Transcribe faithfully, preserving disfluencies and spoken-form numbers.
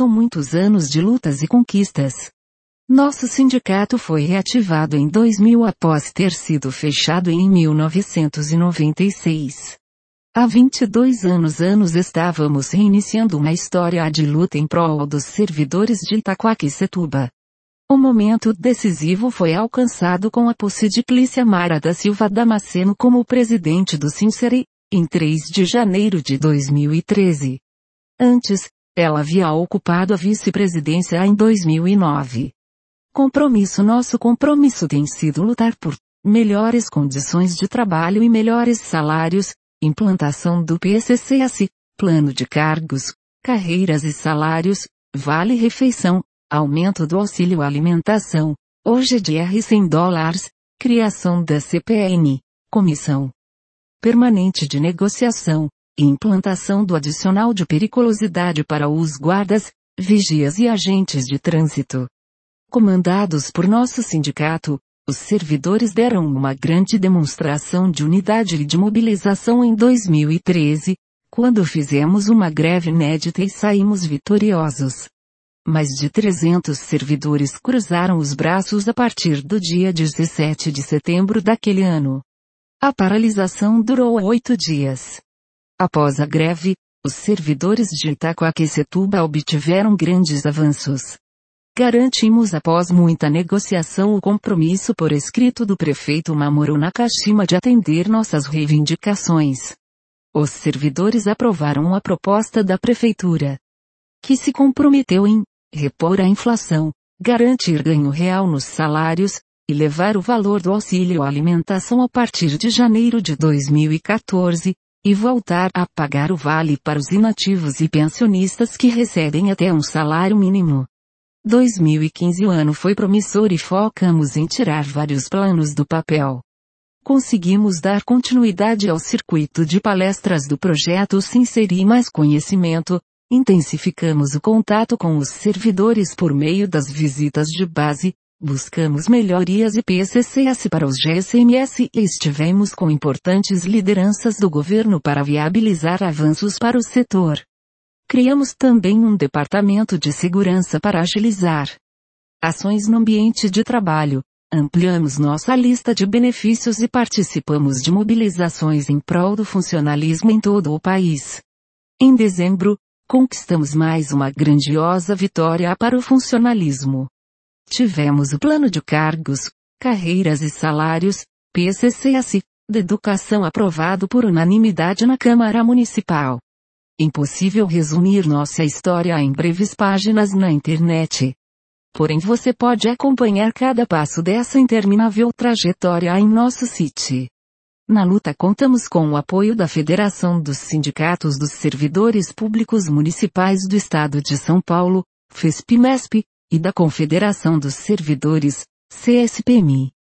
são muitos anos de lutas e conquistas. Nosso sindicato foi reativado em dois mil após ter sido fechado em mil novecentos e noventa e seis. Há vinte e dois anos anos estávamos reiniciando uma história de luta em prol dos servidores de Itaquaquecetuba. O momento decisivo foi alcançado com a posse de Clícia Mara da Silva Damasceno como presidente do Sinceri, em três de janeiro de dois mil e treze. Antes, ela havia ocupado a vice-presidência em dois mil e nove. Compromisso Nosso compromisso tem sido lutar por melhores condições de trabalho e melhores salários, implantação do P C C S, plano de cargos, carreiras e salários, vale-refeição, aumento do auxílio alimentação, hoje de R cem dólares, criação da C P N, comissão permanente de negociação, e implantação do adicional de periculosidade para os guardas, vigias e agentes de trânsito. Comandados por nosso sindicato, os servidores deram uma grande demonstração de unidade e de mobilização em dois mil e treze, quando fizemos uma greve inédita e saímos vitoriosos. Mais de trezentos servidores cruzaram os braços a partir do dia dezessete de setembro daquele ano. A paralisação durou oito dias. Após a greve, os servidores de Itaquaquecetuba obtiveram grandes avanços. Garantimos após muita negociação o compromisso por escrito do prefeito Mamoru Nakashima de atender nossas reivindicações. Os servidores aprovaram a proposta da prefeitura, que se comprometeu em repor a inflação, garantir ganho real nos salários, e levar o valor do auxílio alimentação a partir de janeiro de dois mil e quatorze, e voltar a pagar o vale para os inativos e pensionistas que recebem até um salário mínimo. dois mil e quinze o ano foi promissor e focamos em tirar vários planos do papel. Conseguimos dar continuidade ao circuito de palestras do projeto Sinceri Mais Conhecimento, intensificamos o contato com os servidores por meio das visitas de base, buscamos melhorias e P C C S para os G S M S e estivemos com importantes lideranças do governo para viabilizar avanços para o setor. Criamos também um departamento de segurança para agilizar ações no ambiente de trabalho, ampliamos nossa lista de benefícios e participamos de mobilizações em prol do funcionalismo em todo o país. Em dezembro, conquistamos mais uma grandiosa vitória para o funcionalismo. Tivemos o plano de cargos, carreiras e salários, P C C S, de educação aprovado por unanimidade na Câmara Municipal. Impossível resumir nossa história em breves páginas na internet. Porém você pode acompanhar cada passo dessa interminável trajetória em nosso site. Na luta contamos com o apoio da Federação dos Sindicatos dos Servidores Públicos Municipais do Estado de São Paulo, FESP-MESP, e da Confederação dos Servidores, C S P M I.